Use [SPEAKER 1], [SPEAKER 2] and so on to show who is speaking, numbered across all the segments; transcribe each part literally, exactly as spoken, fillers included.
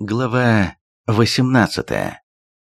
[SPEAKER 1] Глава восемнадцатая.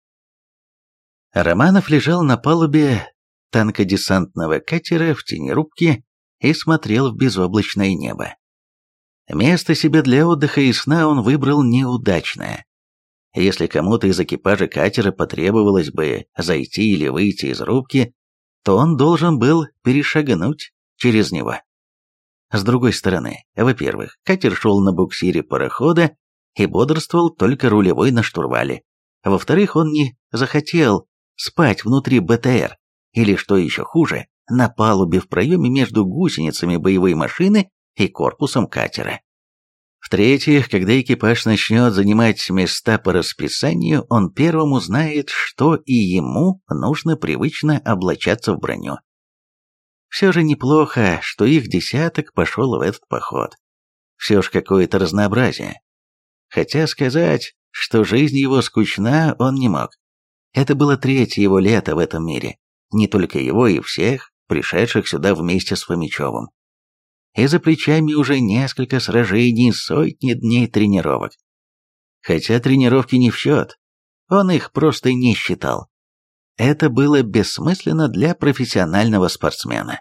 [SPEAKER 1] Романов лежал на палубе танкодесантного катера в тени рубки и смотрел в безоблачное небо. Место себе для отдыха и сна он выбрал неудачное. Если кому-то из экипажа катера потребовалось бы зайти или выйти из рубки, то он должен был перешагнуть через него. С другой стороны, во-первых, катер шел на буксире парохода, и бодрствовал только рулевой на штурвале. Во-вторых, он не захотел спать внутри БТР, или, что еще хуже, на палубе в проеме между гусеницами боевой машины и корпусом катера. В-третьих, когда экипаж начнет занимать места по расписанию, он первым узнает, что и ему нужно привычно облачаться в броню. Все же неплохо, что их десяток пошел в этот поход. Все ж какое-то разнообразие. Хотя сказать, что жизнь его скучна, он не мог. Это было третье его лето в этом мире, не только его и всех, пришедших сюда вместе с Фомичевым. И за плечами уже несколько сражений, сотни дней тренировок. Хотя тренировки не в счет, он их просто не считал. Это было бессмысленно для профессионального спортсмена.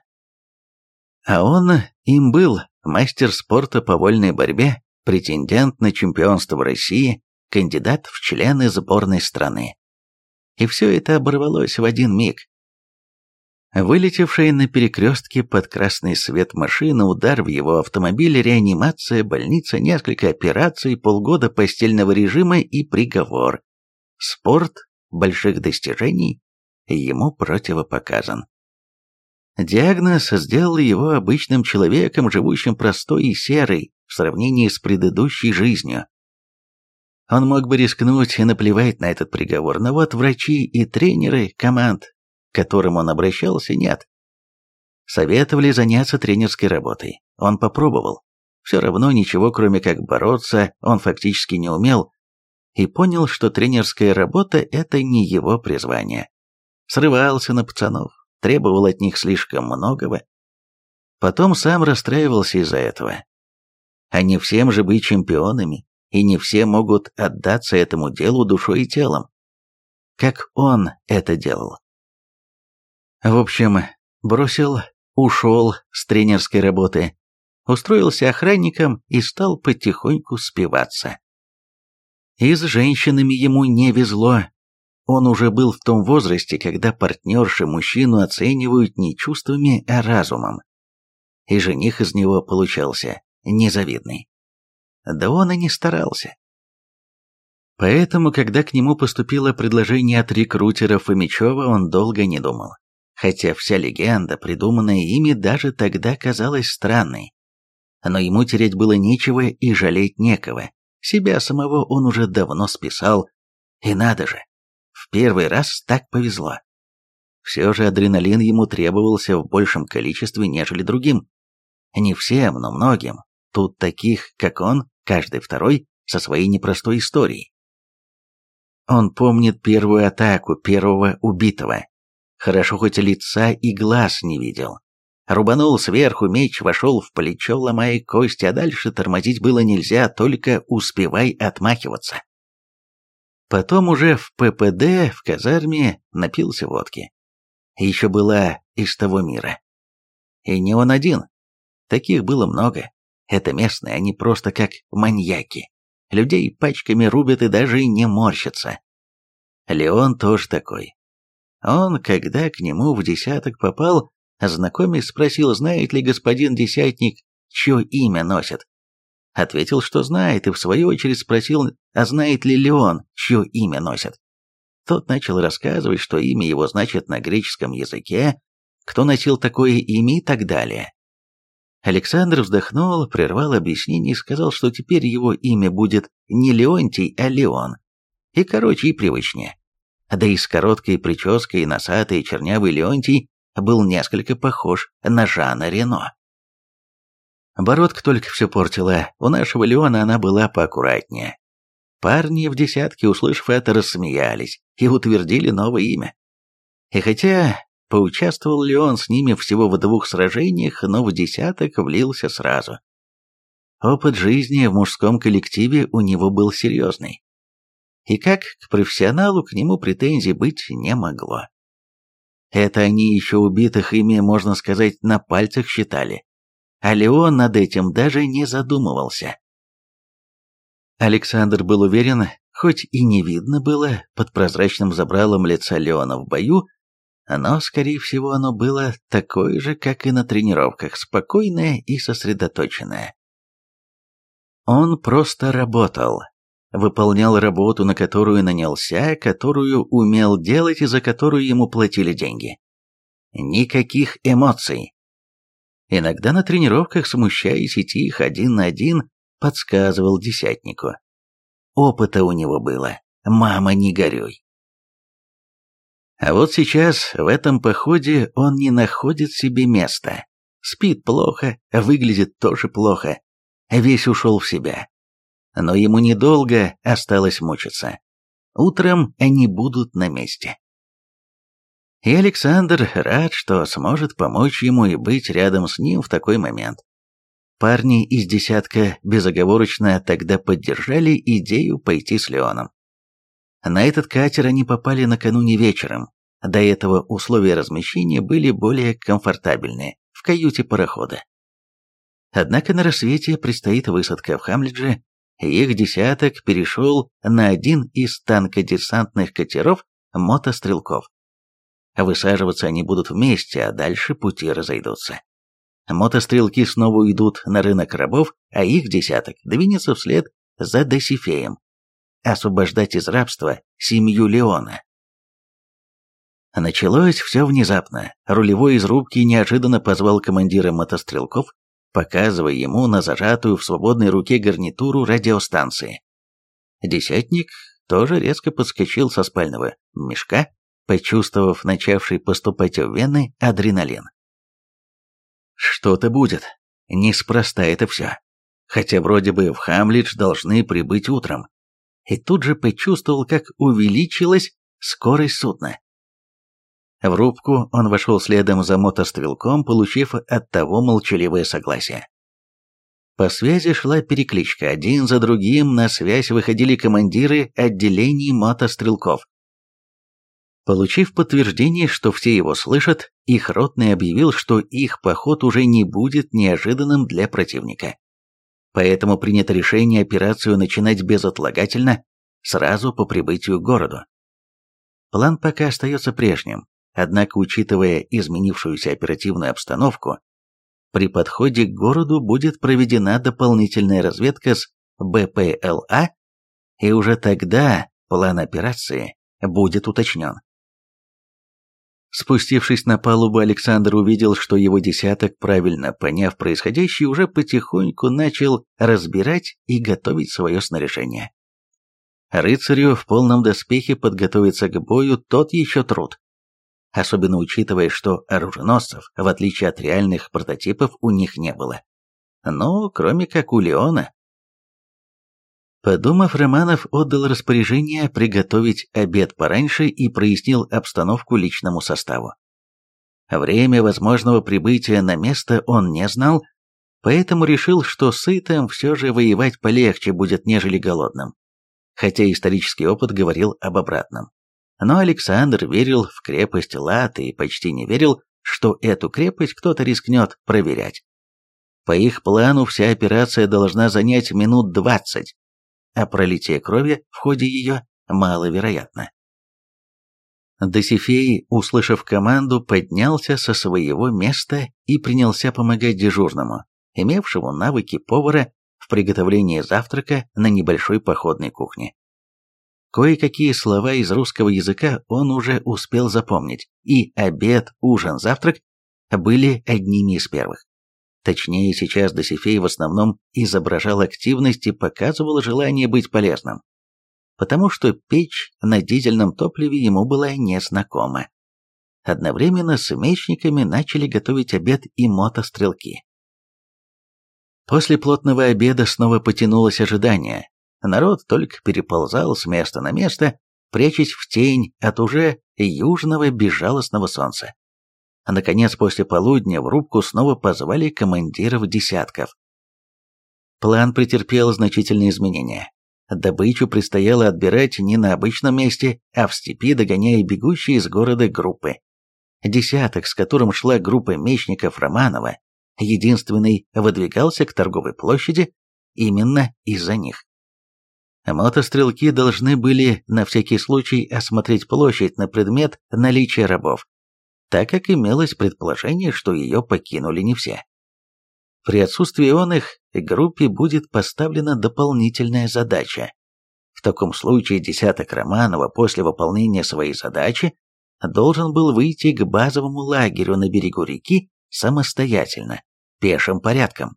[SPEAKER 1] А он им был, мастер спорта по вольной борьбе, претендент на чемпионство в России, кандидат в члены сборной страны. И все это оборвалось в один миг. Вылетевшая на перекрестке под красный свет машина, удар в его автомобиль, реанимация, больница, несколько операций, полгода постельного режима и приговор. Спорт больших достижений ему противопоказан. Диагноз сделал его обычным человеком, живущим простой и серой, в сравнении с предыдущей жизнью. Он мог бы рискнуть и наплевать на этот приговор, но вот врачи и тренеры команд, к которым он обращался, нет. Советовали заняться тренерской работой. Он попробовал. Все равно ничего, кроме как бороться, он фактически не умел, и понял, что тренерская работа – это не его призвание. Срывался на пацанов, требовал от них слишком многого. Потом сам расстраивался из-за этого. А не всем же быть чемпионами, и не все могут отдаться этому делу душой и телом, как он это делал. В общем, бросил, ушел с тренерской работы, устроился охранником и стал потихоньку спиваться. И с женщинами ему не везло. Он уже был в том возрасте, когда партнерши мужчину оценивают не чувствами, а разумом. И жених из него получался незавидный. Да он и не старался. Поэтому, когда к нему поступило предложение от рекрутера Фомичева, он долго не думал. Хотя вся легенда, придуманная ими, даже тогда казалась странной. Но ему терять было нечего и жалеть некого. Себя самого он уже давно списал. И надо же, в первый раз так повезло. Все же адреналин ему требовался в большем количестве, нежели другим. Не всем, но многим. Тут таких, как он, каждый второй, со своей непростой историей. Он помнит первую атаку первого убитого. Хорошо хоть лица и глаз не видел. Рубанул сверху, меч вошел в плечо, ломая кости, а дальше тормозить было нельзя, только успевай отмахиваться. Потом уже в ППД в казарме напился водки. Еще была из того мира. И не он один. Таких было много. Это местные, они просто как маньяки. Людей пачками рубят и даже не морщатся. Леон тоже такой. Он, когда к нему в десяток попал, знакомец спросил, знает ли господин десятник, чье имя носит. Ответил, что знает, и в свою очередь спросил, а знает ли Леон, чье имя носит. Тот начал рассказывать, что имя его значит на греческом языке, кто носил такое имя и так далее. Александр вздохнул, прервал объяснение и сказал, что теперь его имя будет не Леонтий, а Леон. И короче, и привычнее. Да и с короткой прической носатый чернявый Леонтий был несколько похож на Жана Рено. Бородка только все портила, у нашего Леона она была поаккуратнее. Парни в десятке, услышав это, рассмеялись и утвердили новое имя. И хотя поучаствовал Леон с ними всего в двух сражениях, но в десяток влился сразу. Опыт жизни в мужском коллективе у него был серьезный. и как к профессионалу к нему претензий быть не могло. Это они еще убитых ими, можно сказать, на пальцах считали, а Леон над этим даже не задумывался. Александр был уверен, хоть и не видно было под прозрачным забралом лица Леона в бою, но, скорее всего, оно было такое же, как и на тренировках, спокойное и сосредоточенное. Он просто работал, выполнял работу, на которую нанялся, которую умел делать и за которую ему платили деньги. Никаких эмоций. Иногда на тренировках, смущаясь и тихо, один на один, подсказывал десятнику. Опыта у него было. Мама, не горюй. А вот сейчас, в этом походе, он не находит себе места. Спит плохо, выглядит тоже плохо. Весь ушел в себя. Но ему недолго осталось мучиться. Утром они будут на месте. И Александр рад, что сможет помочь ему и быть рядом с ним в такой момент. Парни из десятка безоговорочно тогда поддержали идею пойти с Леоном. На этот катер они попали накануне вечером. До этого условия размещения были более комфортабельные, в каюте парохода. Однако на рассвете предстоит высадка в Хамлидже, и их десяток перешел на один из танкодесантных катеров мотострелков. Высаживаться они будут вместе, а дальше пути разойдутся. Мотострелки снова уйдут на рынок рабов, а их десяток двинется вслед за Досифеем, освобождать из рабства семью Леона. Началось все внезапно. Рулевой из рубки неожиданно позвал командира мотострелков, показывая ему на зажатую в свободной руке гарнитуру радиостанции. Десятник тоже резко подскочил со спального мешка, почувствовав начавший поступать в вены адреналин. Что-то будет. Неспроста это все. Хотя вроде бы в Хамлидж должны прибыть утром. И тут же почувствовал, как увеличилась скорость судна. В рубку он вошел следом за мотострелком, получив от того молчаливое согласие. По связи шла перекличка, один за другим на связь выходили командиры отделений мотострелков. Получив подтверждение, что все его слышат, их ротный объявил, что их поход уже не будет неожиданным для противника. Поэтому принято решение операцию начинать безотлагательно, сразу по прибытию к городу. План пока остается прежним. Однако, учитывая изменившуюся оперативную обстановку, при подходе к городу будет проведена дополнительная разведка с БПЛА, и уже тогда план операции будет уточнен. Спустившись на палубу, Александр увидел, что его десяток, правильно поняв происходящее, уже потихоньку начал разбирать и готовить свое снаряжение. Рыцарю в полном доспехе подготовиться к бою тот еще труд. Особенно учитывая, что оруженосцев, в отличие от реальных прототипов, у них не было. Ну, кроме как у Леона. Подумав, Романов отдал распоряжение приготовить обед пораньше и прояснил обстановку личному составу. Время возможного прибытия на место он не знал, поэтому решил, что сытым все же воевать полегче будет, нежели голодным. Хотя исторический опыт говорил об обратном. Но Александр верил в крепость Лад и почти не верил, что эту крепость кто-то рискнет проверять. По их плану вся операция должна занять минут двадцать, а пролитие крови в ходе ее маловероятно. Досифей, услышав команду, поднялся со своего места и принялся помогать дежурному, имевшему навыки повара в приготовлении завтрака на небольшой походной кухне. Кое-какие слова из русского языка он уже успел запомнить, и обед, ужин, завтрак были одними из первых. Точнее, сейчас Досифей в основном изображал активность и показывал желание быть полезным, потому что печь на дизельном топливе ему была незнакома. Одновременно с мечниками начали готовить обед и мотострелки. После плотного обеда снова потянулось ожидание. Народ только переползал с места на место, прячась в тень от уже южного безжалостного солнца. А наконец, после полудня в рубку снова позвали командиров десятков. План претерпел значительные изменения. Добычу предстояло отбирать не на обычном месте, а в степи, догоняя бегущие из города группы. Десяток, с которым шла группа мечников Романова, единственный выдвигался к торговой площади именно из-за них. Мотострелки должны были на всякий случай осмотреть площадь на предмет наличия рабов, так как имелось предположение, что ее покинули не все. При отсутствии он их группе будет поставлена дополнительная задача. В таком случае десяток Романова после выполнения своей задачи должен был выйти к базовому лагерю на берегу реки самостоятельно, пешим порядком.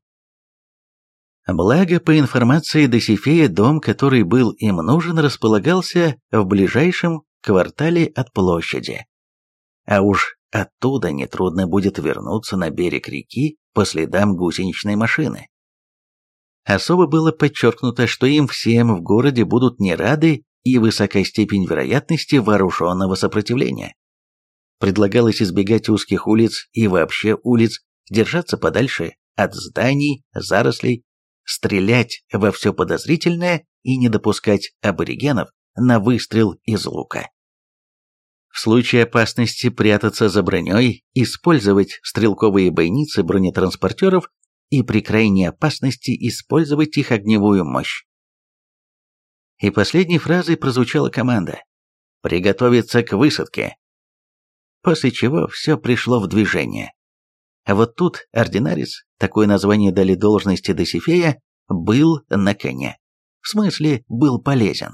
[SPEAKER 1] Благо, по информации Досифея, дом, который был им нужен, располагался в ближайшем квартале от площади. А уж оттуда нетрудно будет вернуться на берег реки по следам гусеничной машины. Особо было подчеркнуто, что им всем в городе будут не рады и высока степень вероятности вооруженного сопротивления. Предлагалось избегать узких улиц и вообще улиц, держаться подальше от зданий, зарослей, стрелять во все подозрительное и не допускать аборигенов на выстрел из лука. В случае опасности прятаться за броней, использовать стрелковые бойницы бронетранспортеров и при крайней опасности использовать их огневую мощь. И последней фразой прозвучала команда «Приготовиться к высадке», после чего все пришло в движение. А вот тут ординарец, такое название дали должности Досифея, был на коне. В смысле, был полезен.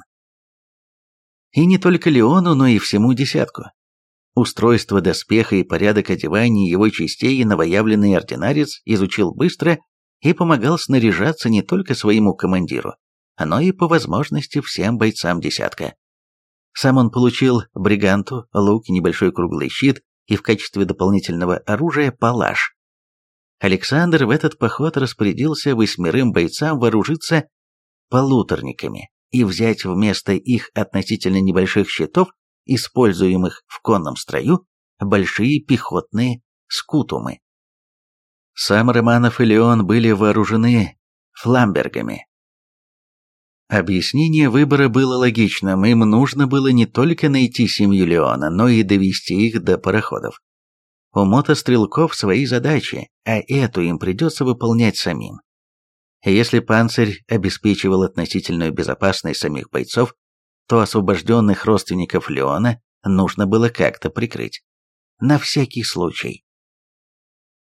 [SPEAKER 1] И не только Леону, но и всему десятку. Устройство доспеха и порядок одевания его частей новоявленный ординарец изучил быстро и помогал снаряжаться не только своему командиру, но и по возможности всем бойцам десятка. Сам он получил бриганту, лук, небольшой круглый щит и в качестве дополнительного оружия палаш. Александр в этот поход распорядился восьмерым бойцам вооружиться полуторниками и взять вместо их относительно небольших щитов, используемых в конном строю, большие пехотные скутумы. Сам Романов и Леон были вооружены фламбергами. Объяснение выбора было логичным, им нужно было не только найти семью Леона, но и довести их до пароходов. У мотострелков свои задачи, а эту им придется выполнять самим. Если панцирь обеспечивал относительную безопасность самих бойцов, то освобожденных родственников Леона нужно было как-то прикрыть. На всякий случай.